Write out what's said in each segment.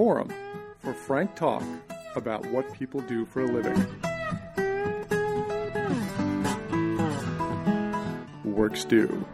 forum for frank talk about what people do for a living. Work Stew.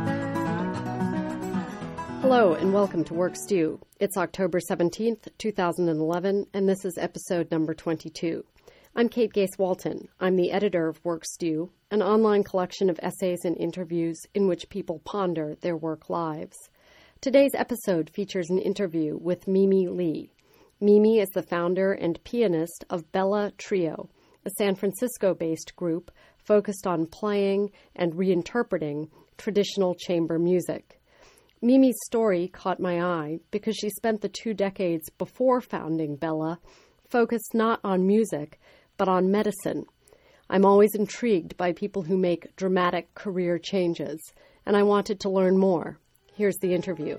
Hello and welcome to Work Stew. It's October 17th, 2011, and this is episode number 22. I'm Kate Gase-Walton. I'm the editor of Work Stew, an online collection of essays and interviews in which people ponder their work lives. Today's episode features an interview with Mimi Lee. Mimi is the founder and pianist of Bella Trio, a San Francisco-based group focused on playing and reinterpreting traditional chamber music. Mimi's story caught my eye because she spent the 2 decades before founding Bella focused not on music, but on medicine. I'm always intrigued by people who make dramatic career changes, and I wanted to learn more. Here's the interview.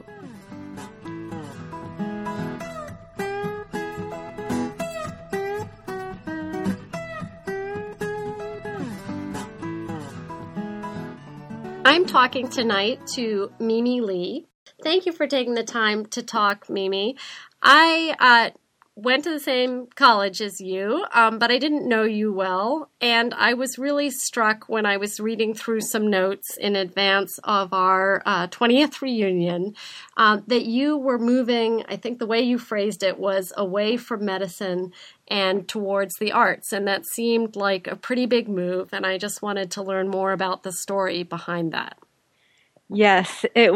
I'm talking tonight to Mimi Lee. Thank you for taking the time to talk, Mimi. I went to the same college as you, but I didn't know you well, and I was really struck when I was reading through some notes in advance of our 20th reunion that you were moving, I think the way you phrased it was away from medicine and towards the arts, and that seemed like a pretty big move, and I just wanted to learn more about the story behind that. Yes, it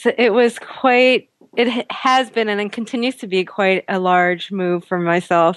has been and it continues to be quite a large move for myself.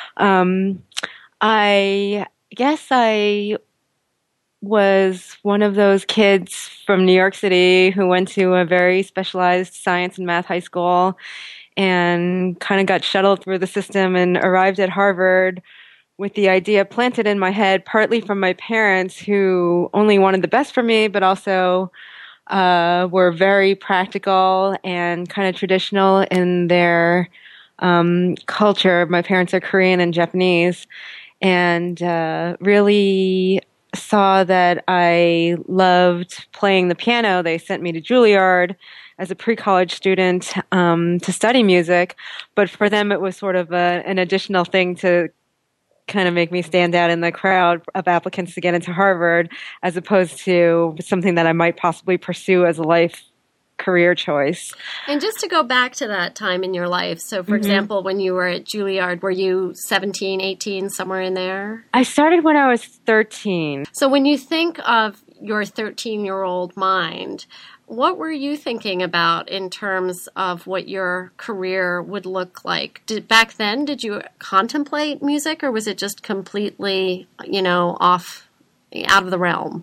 I guess I was one of those kids from New York City who went to a very specialized science and math high school and kind of got shuttled through the system and arrived at Harvard with the idea planted in my head, partly from my parents who only wanted the best for me, but also were very practical and kind of traditional in their culture. My parents are Korean and Japanese, and really saw that I loved playing the piano. They sent me to Juilliard as a pre-college student to study music, but for them it was sort of an additional thing to kind of make me stand out in the crowd of applicants to get into Harvard, as opposed to something that I might possibly pursue as a life career choice. And just to go back to that time in your life, so for example, when you were at Juilliard, were you 17, 18, somewhere in there? I started when I was 13. So when you think of your 13-year-old mind, what were you thinking about in terms of what your career would look like? Back then, did you contemplate music, or was it just completely, out of the realm?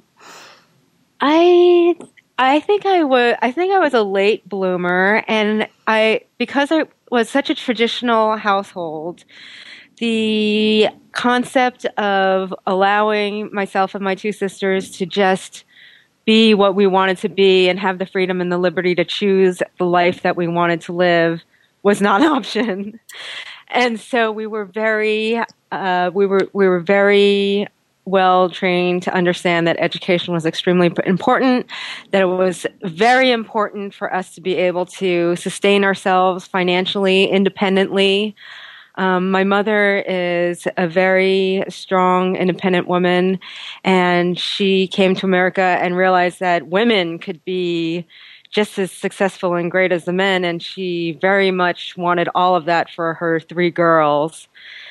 I think I was a late bloomer, and because it was such a traditional household, the concept of allowing myself and my 2 sisters to just be what we wanted to be and have the freedom and the liberty to choose the life that we wanted to live was not an option. And so we were very well trained to understand that education was extremely important, that it was very important for us to be able to sustain ourselves financially, independently. My mother is a very strong, independent woman, and she came to America and realized that women could be just as successful and great as the men, and she very much wanted all of that for her 3 girls.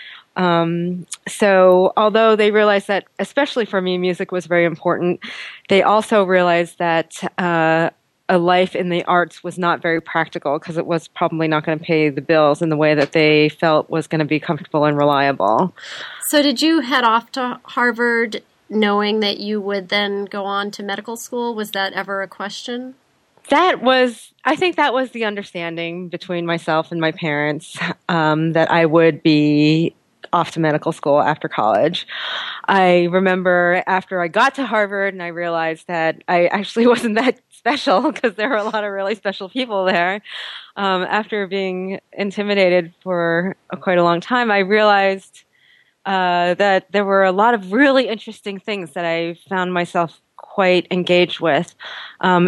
So although they realized that, especially for me, music was very important, they also realized that a life in the arts was not very practical because it was probably not going to pay the bills in the way that they felt was going to be comfortable and reliable. So did you head off to Harvard knowing that you would then go on to medical school? Was that ever a question? I think that was the understanding between myself and my parents, that I would be off to medical school after college. I remember after I got to Harvard and I realized that I actually wasn't that special because there were a lot of really special people there. After being intimidated for quite a long time, I realized that there were a lot of really interesting things that I found myself quite engaged with,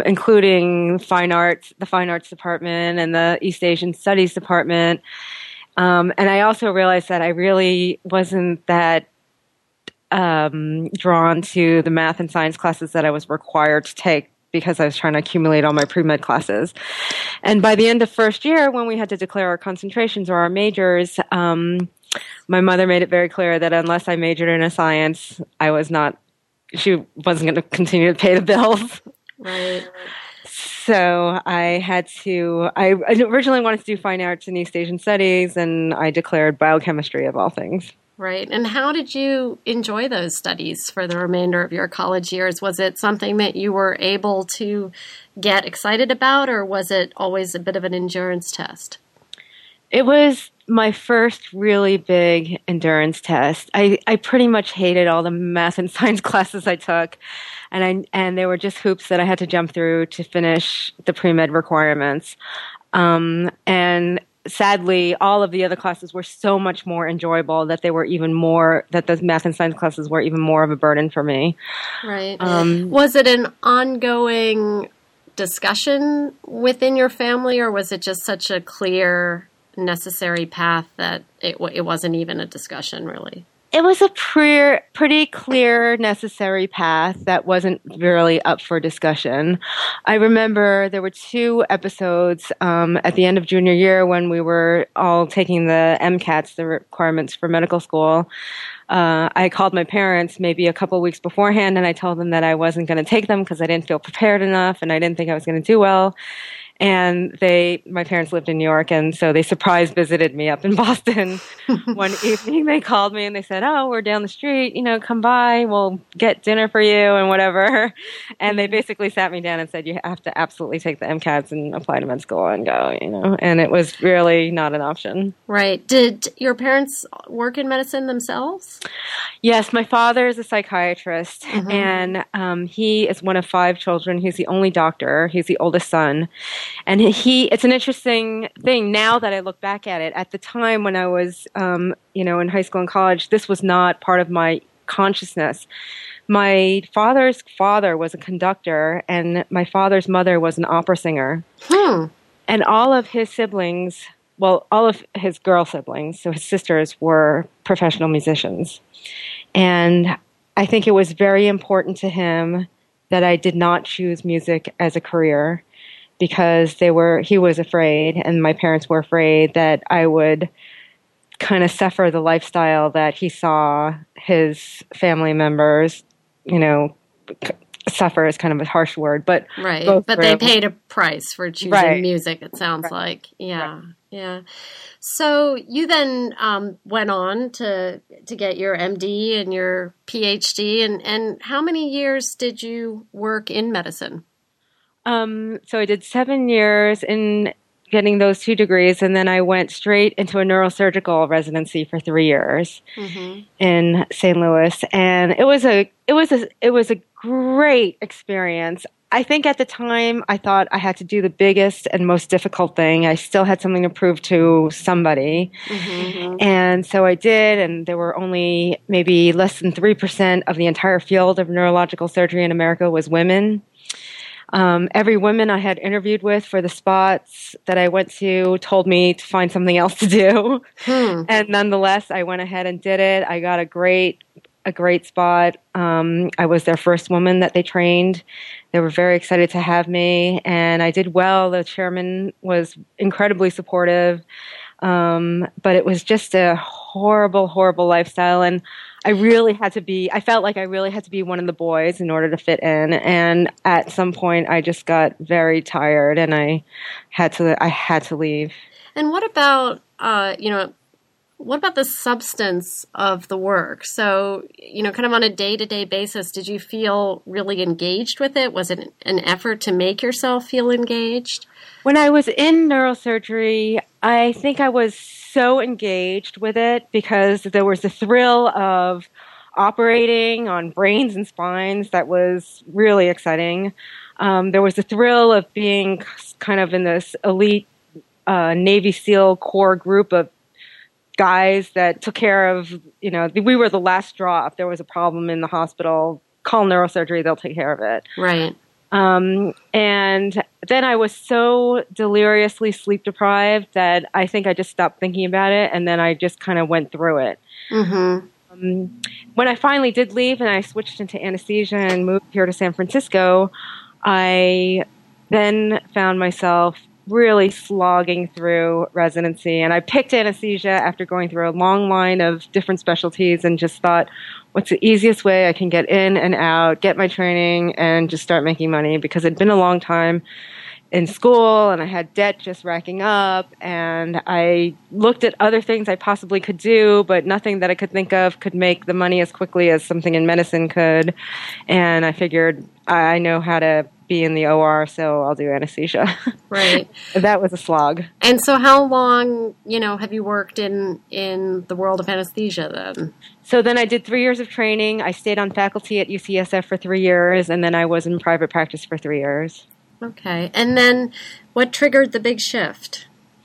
including the fine arts department and the East Asian Studies department. And I also realized that I really wasn't that drawn to the math and science classes that I was required to take because I was trying to accumulate all my pre-med classes. And by the end of first year, when we had to declare our concentrations or our majors, my mother made it very clear that unless I majored in a science, she wasn't going to continue to pay the bills. Right. So I originally wanted to do fine arts and East Asian studies, and I declared biochemistry of all things. Right. And how did you enjoy those studies for the remainder of your college years? Was it something that you were able to get excited about, or was it always a bit of an endurance test? It was my first really big endurance test. I pretty much hated all the math and science classes I took, and they were just hoops that I had to jump through to finish the pre-med requirements. And sadly, all of the other classes were so much more enjoyable that the math and science classes were even more of a burden for me. Right. Was it an ongoing discussion within your family, or was it just such a clear, necessary path that it wasn't even a discussion, really? It was a pretty clear, necessary path that wasn't really up for discussion. I remember there were 2 episodes at the end of junior year when we were all taking the MCATs, the requirements for medical school. I called my parents maybe a couple of weeks beforehand, and I told them that I wasn't going to take them because I didn't feel prepared enough and I didn't think I was going to do well. And my parents lived in New York, and so they surprise visited me up in Boston. One evening they called me and they said, "Oh, we're down the street, come by, we'll get dinner for you and whatever." And they basically sat me down and said, "You have to absolutely take the MCATs and apply to med school and go, and it was really not an option. Right. Did your parents work in medicine themselves? Yes, my father is a psychiatrist, and he is one of 5 children. He's the only doctor. He's the oldest son. And it's an interesting thing now that I look back at it. At the time when I was, in high school and college, this was not part of my consciousness. My father's father was a conductor, and my father's mother was an opera singer. And all of his siblings, all of his girl siblings, so his sisters, were professional musicians. And I think it was very important to him that I did not choose music as a career, because he was afraid, and my parents were afraid that I would kind of suffer the lifestyle that he saw his family members, suffer is kind of a harsh word, but right. But they paid a price for choosing music, it sounds like. Yeah. Right. Yeah. So you then went on to get your MD and your PhD, and how many years did you work in medicine? So I did 7 years in getting those 2 degrees, and then I went straight into a neurosurgical residency for 3 years in St. Louis, and it was a great experience. I think at the time I thought I had to do the biggest and most difficult thing. I still had something to prove to somebody, and so I did. And there were only maybe less than 3% of the entire field of neurological surgery in America was women. Every woman I had interviewed with for the spots that I went to told me to find something else to do. And nonetheless, I went ahead and did it. I got a great spot. I was their first woman that they trained. They were very excited to have me, and I did well. The chairman was incredibly supportive. But it was just a horrible, horrible lifestyle. And I felt like I really had to be one of the boys in order to fit in. And at some point I just got very tired and I had to leave. And what about, what about the substance of the work? So, kind of on a day-to-day basis, did you feel really engaged with it? Was it an effort to make yourself feel engaged? When I was in neurosurgery, I think I was so engaged with it because there was the thrill of operating on brains and spines that was really exciting. There was the thrill of being kind of in this elite Navy SEAL core group of guys that took care of, we were the last straw. If there was a problem in the hospital, call neurosurgery, they'll take care of it. Right. And then I was so deliriously sleep deprived that I think I just stopped thinking about it, and then I just kind of went through it. Mm-hmm. When I finally did leave and I switched into anesthesia and moved here to San Francisco, I then found myself really slogging through residency. And I picked anesthesia after going through a long line of different specialties and just thought, what's the easiest way I can get in and out, get my training, and just start making money? Because it'd been a long time in school and I had debt just racking up, and I looked at other things I possibly could do, but nothing that I could think of could make the money as quickly as something in medicine could. And I figured I know how to be in the OR, so I'll do anesthesia. Right. That was a slog. And so how long, have you worked in the world of anesthesia then? So then I did 3 years of training. I stayed on faculty at UCSF for 3 years, and then I was in private practice for 3 years. Okay. And then what triggered the big shift?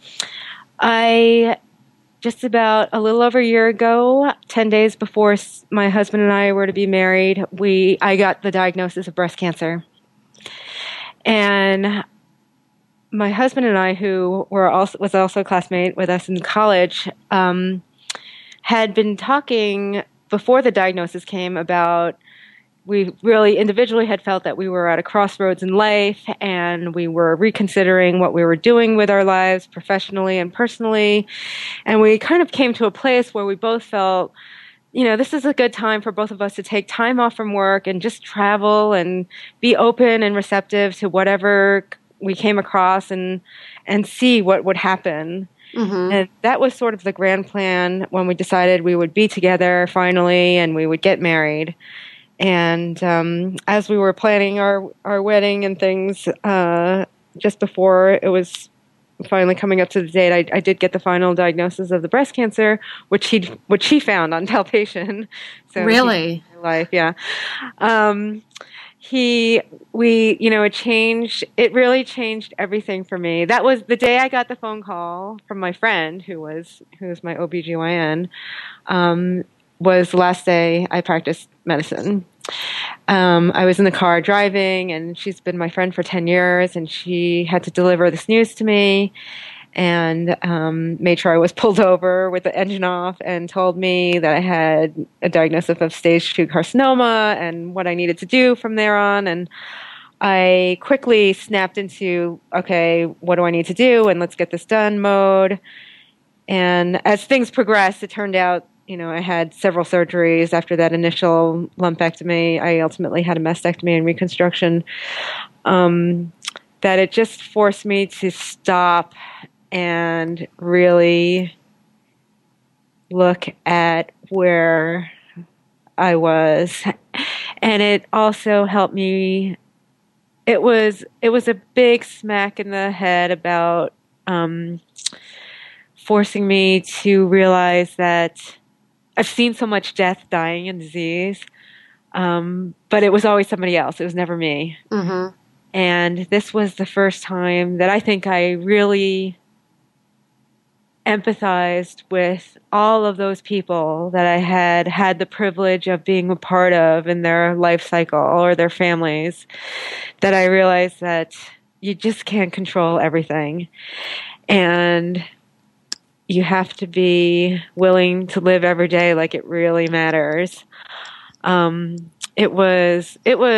I just about a little over a year ago, 10 days before my husband and I were to be married, I got the diagnosis of breast cancer. And my husband and I, who was also a classmate with us in college, had been talking before the diagnosis came about, we really individually had felt that we were at a crossroads in life, and we were reconsidering what we were doing with our lives professionally and personally. And we kind of came to a place where we both felt, this is a good time for both of us to take time off from work and just travel and be open and receptive to whatever we came across and see what would happen. Mm-hmm. And that was sort of the grand plan when we decided we would be together finally and we would get married. And as we were planning our wedding and things, just before it was finally coming up to the date, I did get the final diagnosis of the breast cancer, which he found on palpation. So really, life, yeah. It really changed everything for me. That was the day I got the phone call from my friend who was my OBGYN. Was the last day I practiced medicine. I was in the car driving, and she's been my friend for 10 years, and she had to deliver this news to me and made sure I was pulled over with the engine off and told me that I had a diagnosis of stage 2 carcinoma and what I needed to do from there on. And I quickly snapped into, okay, what do I need to do? And let's get this done mode. And as things progressed, it turned out I had several surgeries after that initial lumpectomy. I ultimately had a mastectomy and reconstruction. That it just forced me to stop and really look at where I was. And it also helped me. It was a big smack in the head about forcing me to realize that I've seen so much death, dying, and disease, but it was always somebody else. It was never me. Mm-hmm. And this was the first time that I think I really empathized with all of those people that I had the privilege of being a part of in their life cycle or their families, that I realized that you just can't control everything. And you have to be willing to live every day like it really matters. It was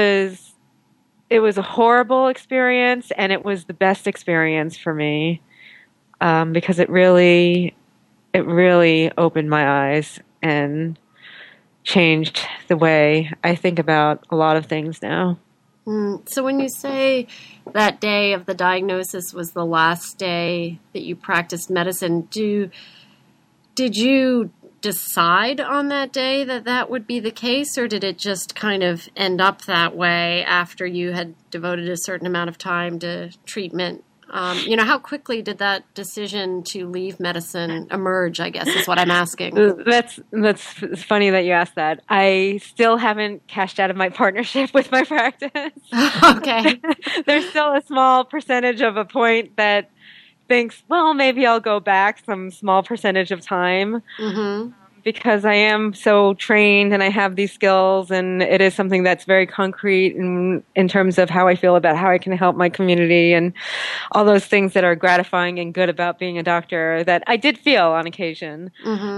a horrible experience, and it was the best experience for me because it really opened my eyes and changed the way I think about a lot of things now. So when you say that day of the diagnosis was the last day that you practiced medicine, did you decide on that day that would be the case, or did it just kind of end up that way after you had devoted a certain amount of time to treatment? How quickly did that decision to leave medicine emerge, I guess, is what I'm asking. That's funny that you asked that. I still haven't cashed out of my partnership with my practice. Okay. There's still a small percentage of a point that thinks, well, maybe I'll go back some small percentage of time. Mm-hmm. because I am so trained and I have these skills, and it is something that's very concrete in terms of how I feel about how I can help my community and all those things that are gratifying and good about being a doctor that I did feel on occasion.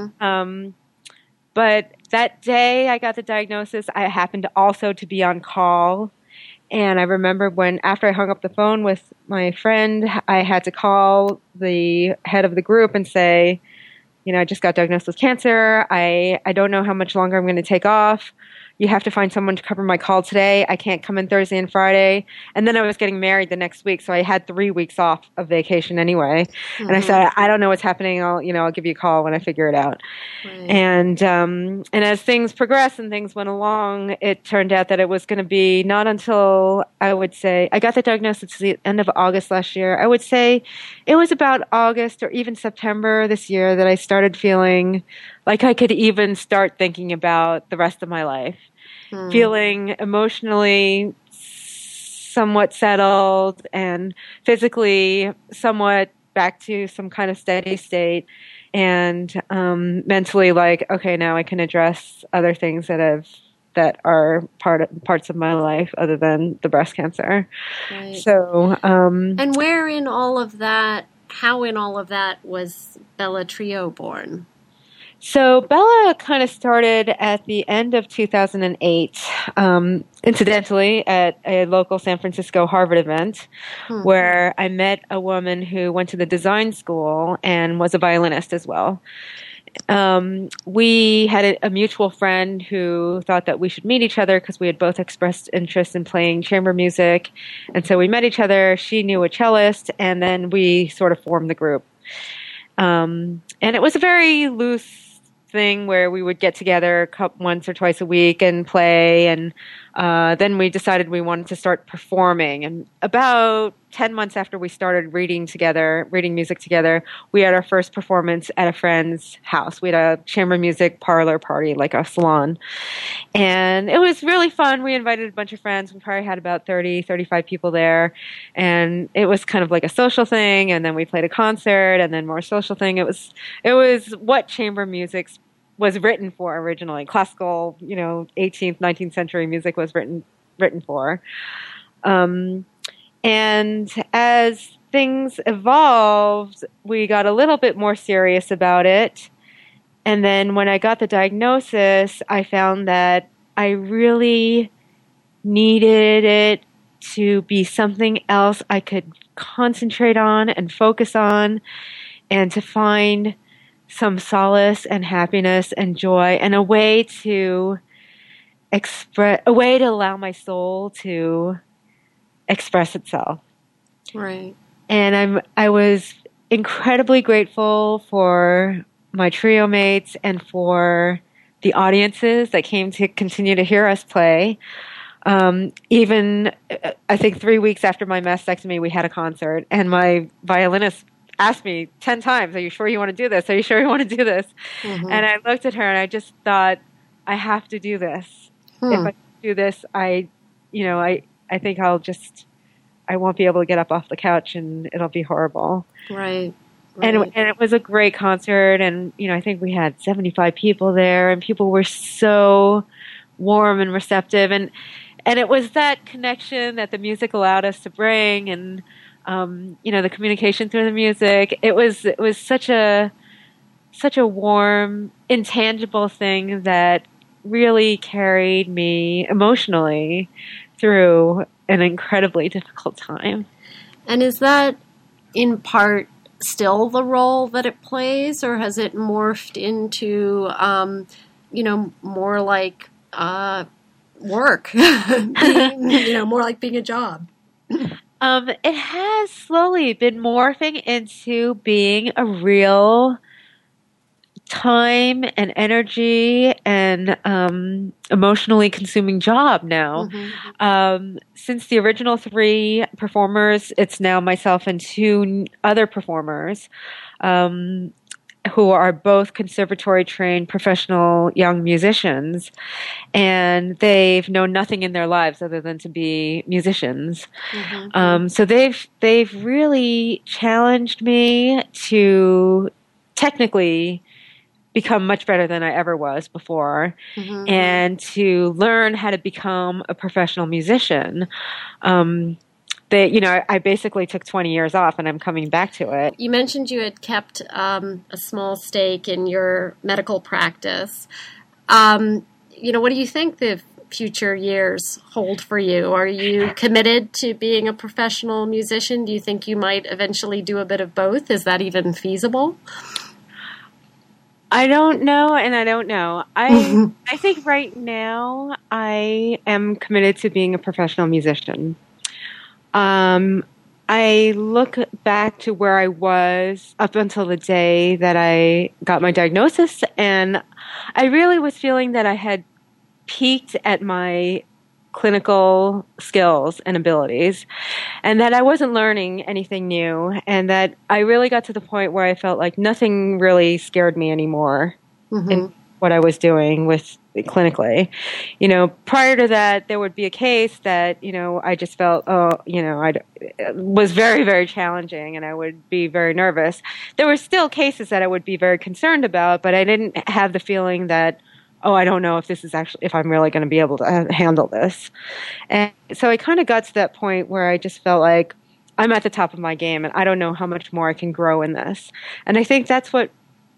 But that day I got the diagnosis, I happened also to be on call. And I remember after I hung up the phone with my friend, I had to call the head of the group and say, I just got diagnosed with cancer. I don't know how much longer I'm going to take off. You have to find someone to cover my call today. I can't come in Thursday and Friday. And then I was getting married the next week, so I had 3 weeks off of vacation anyway. And I said, I don't know what's happening. I'll give you a call when I figure it out. Right. And as things progressed and things went along, it turned out that it was going to be not until I would say I got the diagnosis at the end of August last year. I would say it was about August or even September this year that I started feeling like I could even start thinking about the rest of my life. Feeling emotionally somewhat settled and physically somewhat back to some kind of steady state, and mentally like, okay, now I can address other things that are parts of my life other than the breast cancer. Right. So, and where in all of that, how in all of that was Bella Trio born? So Bella kind of started at the end of 2008, incidentally, at a local San Francisco Harvard event where I met a woman who went to the design school and was a violinist as well. We had a mutual friend who thought that we should meet each other because we had both expressed interest in playing chamber music. And so we met each other. She knew a cellist, and then we sort of formed the group. And it was a very loose thing where we would get together once or twice a week and play, and then we decided we wanted to start performing. And about 10 months after we started reading music together, we had our first performance at a friend's house. We had a chamber music parlor party, like a salon. And it was really fun. We invited a bunch of friends. We probably had about 30, 35 people there. And it was kind of like a social thing. And then we played a concert and then more social thing. It was what chamber music was written for originally. Classical, 18th, 19th century music was written for. And as things evolved, we got a little bit more serious about it. And then when I got the diagnosis, I found that I really needed it to be something else I could concentrate on and focus on, and to find some solace and happiness and joy, and a way to allow my soul to express itself. Right. And I was incredibly grateful for my trio mates and for the audiences that came to continue to hear us play. Even, I think 3 weeks after my mastectomy, we had a concert, and my violinist asked me 10 times, "Are you sure you want to do this? Are you sure you want to do this?" And I looked at her and I just thought, I have to do this. If I do this, I think I won't be able to get up off the couch, and it'll be horrible. Right. And it was a great concert, and I think we had 75 people there, and people were so warm and receptive, and it was that connection that the music allowed us to bring, and the communication through the music. It was such a warm, intangible thing that really carried me emotionally through an incredibly difficult time. And is that in part still the role that it plays, or has it morphed into, more like work, more like being a job? It has slowly been morphing into being a real time and energy and emotionally consuming job now. Since the original 3 performers, it's now myself and 2 other performers who are both conservatory trained professional young musicians, and they've known nothing in their lives other than to be musicians. So they've really challenged me to technically become much better than I ever was before, and to learn how to become a professional musician. I basically took 20 years off, and I'm coming back to it. You mentioned you had kept a small stake in your medical practice. What do you think the future years hold for you? Are you committed to being a professional musician? Do you think you might eventually do a bit of both? Is that even feasible? I don't know, and I don't know. I think right now I am committed to being a professional musician. I look back to where I was up until the day that I got my diagnosis, and I really was feeling that I had peaked at my clinical skills and abilities, and that I wasn't learning anything new, and that I really got to the point where I felt like nothing really scared me anymore in what I was doing with clinically. Prior to that, there would be a case that, I just felt, it was very, very challenging, and I would be very nervous. There were still cases that I would be very concerned about, but I didn't have the feeling that, I don't know if I'm really going to be able to handle this. And so I kind of got to that point where I just felt like I'm at the top of my game, and I don't know how much more I can grow in this. And I think that's what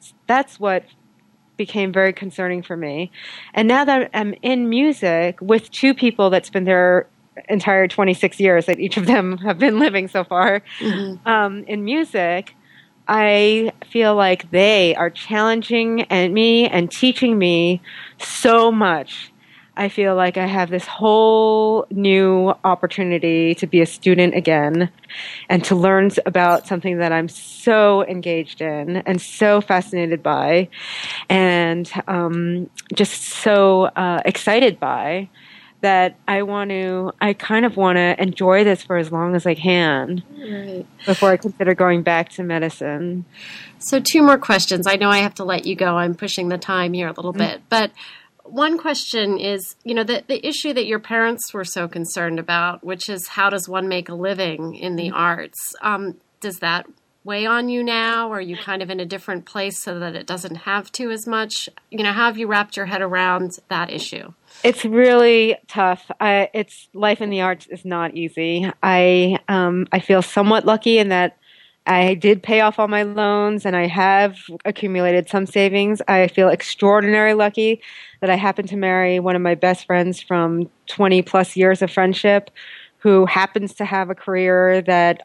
became very concerning for me. And now that I'm in music with two people that spent their entire 26 years that each of them have been living so far in music, I feel like they are challenging me and teaching me so much. I feel like I have this whole new opportunity to be a student again and to learn about something that I'm so engaged in and so fascinated by and just so excited by, that I kind of want to enjoy this for as long as I can before I consider going back to medicine. So 2 more questions. I know I have to let you go. I'm pushing the time here a little bit. But one question is, the issue that your parents were so concerned about, which is how does one make a living in the arts? Does that weigh on you now? Are you kind of in a different place so that it doesn't have to as much? How have you wrapped your head around that issue? It's really tough. Life in the arts is not easy. I feel somewhat lucky in that I did pay off all my loans and I have accumulated some savings. I feel extraordinarily lucky that I happened to marry one of my best friends from 20 plus years of friendship, who happens to have a career that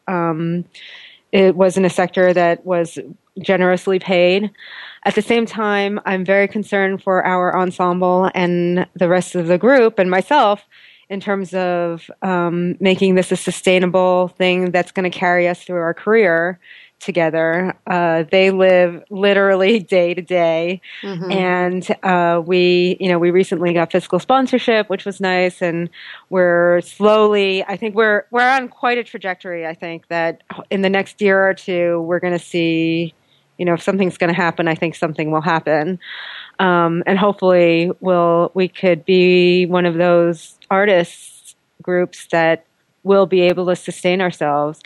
it was in a sector that was generously paid. At the same time, I'm very concerned for our ensemble and the rest of the group and myself in terms of making this a sustainable thing that's going to carry us through our career together. They live literally day to day, and we recently got fiscal sponsorship, which was nice, and we're slowly. I think we're on quite a trajectory. I think that in the next year or two, we're going to see. If something's going to happen, I think something will happen. And hopefully we could be one of those artists groups that will be able to sustain ourselves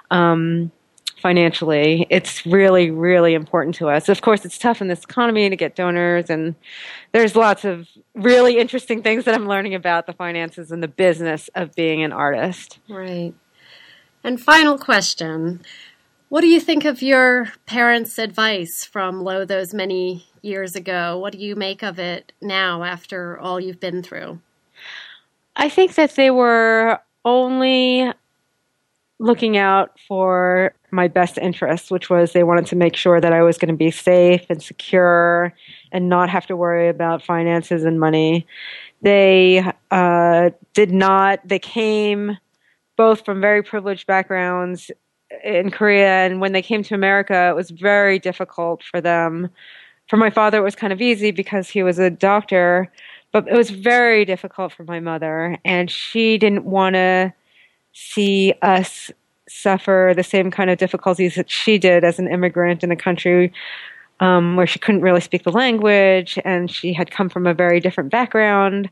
financially. It's really, really important to us. Of course, it's tough in this economy to get donors, and there's lots of really interesting things that I'm learning about the finances and the business of being an artist. Right. And final question. What do you think of your parents' advice from those many years ago? What do you make of it now after all you've been through? I think that they were only looking out for my best interests, which was they wanted to make sure that I was going to be safe and secure and not have to worry about finances and money. They they came both from very privileged backgrounds in Korea, and when they came to America, it was very difficult for them. For my father, it was kind of easy because he was a doctor, but it was very difficult for my mother, and she didn't want to see us suffer the same kind of difficulties that she did as an immigrant in a country where she couldn't really speak the language, and she had come from a very different background.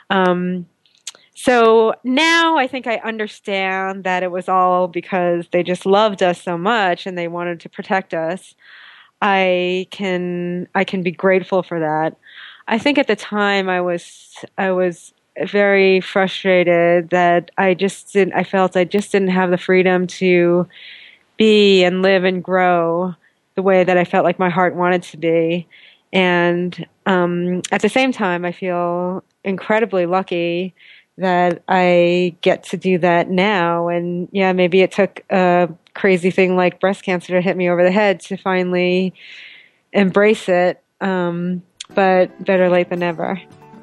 So now I think I understand that it was all because they just loved us so much and they wanted to protect us. I can be grateful for that. I think at the time I was very frustrated that I felt I just didn't have the freedom to be and live and grow the way that I felt like my heart wanted to be. And at the same time, I feel incredibly lucky that I get to do that now. And yeah, maybe it took a crazy thing like breast cancer to hit me over the head to finally embrace it. But better late than never.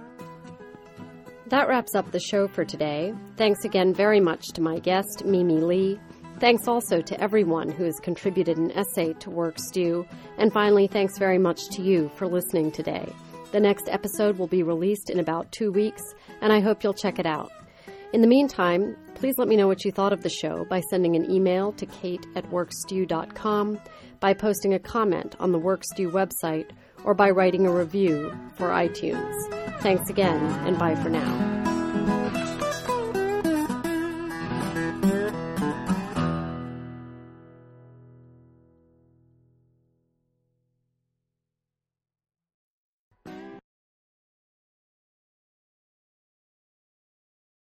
That wraps up the show for today. Thanks again very much to my guest, Mimi Lee. Thanks also to everyone who has contributed an essay to Work Stew. And finally, thanks very much to you for listening today. The next episode will be released in about 2 weeks, and I hope you'll check it out. In the meantime, please let me know what you thought of the show by sending an email to kate@workstew.com, by posting a comment on the Work Stew website, or by writing a review for iTunes. Thanks again, and bye for now.